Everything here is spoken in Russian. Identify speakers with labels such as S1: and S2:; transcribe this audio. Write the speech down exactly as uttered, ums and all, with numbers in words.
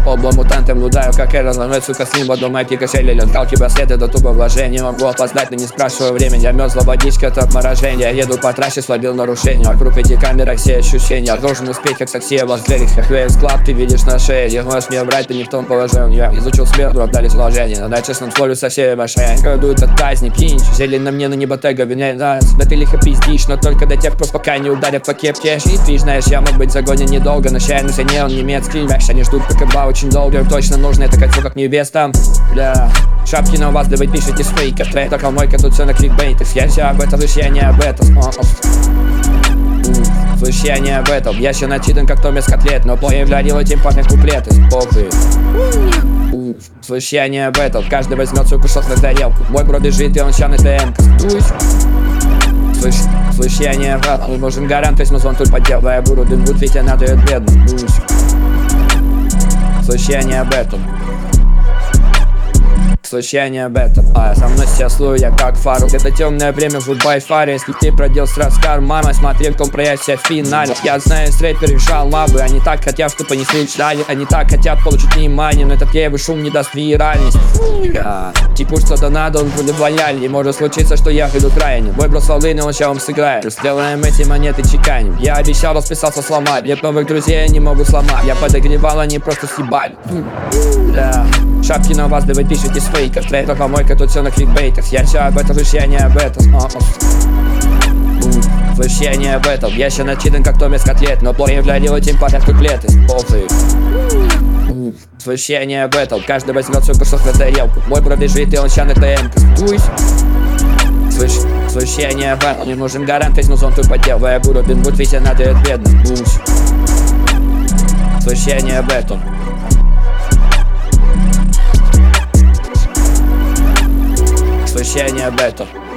S1: Оба мутанты блудаю, как я разломать, сука, с ним одну майки кошель. Лентал тебя след, это тупо вложение. Могу опоздать, но не спрашиваю времени. Я мерзла водичка, топ морожения. Еду по трассе, словил нарушение. Вокруг эти камеры, все ощущения. Должен успеть, как такси, в Лас-Вегас, как Вейс Клаб, ты видишь на шее. Не можешь мне врать, ты не в том положении. Я изучил смерту, отдали сложение. На честном слове со всеми машинами. Крадут от тазни, пинч. Зелень на мне, но не ботега, виняй нас. Да ты лихо пиздишь, но только до тех пор, пока не ударят по кепке. И ты знаешь, я мог быть в загоне недолго, но чай на цене, он немецкий. Они ждут пока два очень долго. Точно нужно, это кольцо как невеста. Бля, шапки на вас, да вы пишете с фейка. Трек такой мой, тут все на кликбейтах. Я все об этом, слышь, я не об этом. Слышь, я не об этом. Я еще начитан, как Томас Котлет. Но появляли этим парня куплеты. Попы. Слышь, я не об этом. Каждый возьмет свой кусок на тарелку. Мой бро бежит, и он ща на ТМ. Слышь, слышь, я не об этом. Мы можем гарант, то есть мы звон тут подделывая буру. Дым будет, ведь она дает бедно. Слышь, я не об этом. Слышь, я не об этом. А со мной сейчас слою я как фару. Это темное время в Goodbye фаре. Если ты продел сразу кармана, смотри, кто проявит себя в финале. Я знаю, рэпер решал лабы. Они так хотят, чтобы не слышали. Они так хотят получить внимание, но этот левый шум не даст виральность. Я типа что-то надо, он будет лояльней. Может случиться, что я приду крайне. Бой брос волны, он сейчас вам сыграет. Сделаем эти монеты чеканем. Я обещал расписаться сломать. Нет новых друзей, я не могу сломать. Я подогревал, они просто съебали. Да. Шапки на вас, да вы пишете с фейков. Трек только мойка, тут все на кликбейтах. Я все об этом, слышь, я не об этом. Слышь, я не об этом. Я еще начитан, как Томас Котлет. Но проявляли этим парня куплеты. Попы. Слышь, я не об этом. Каждый возьмет свой кусок на тарелку. Мой бро бежит, и он ща на ТМ. Слышь, слышь, я не об этом. Не нужен гарант, есть зон тут подделывая буру. Бинбут, ведь она дает бедно. Слышь, я не об этом. Слышь, я не об этом.